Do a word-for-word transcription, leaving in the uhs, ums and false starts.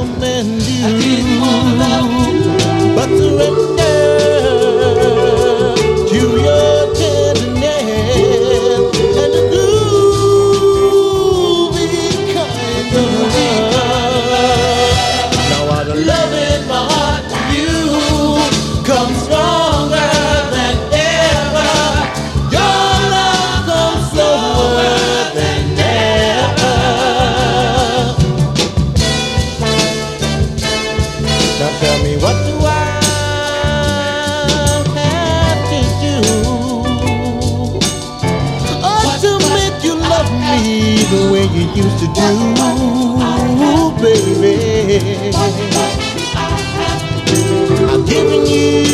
man do but surrender to your tenderness and a groovy kind of love. Now all the love in my heart for you comes stronger than ever. Your love comes slower than ever. Now tell me, what do I have to do oh, to make you love me the way you used to do, baby? I'm giving you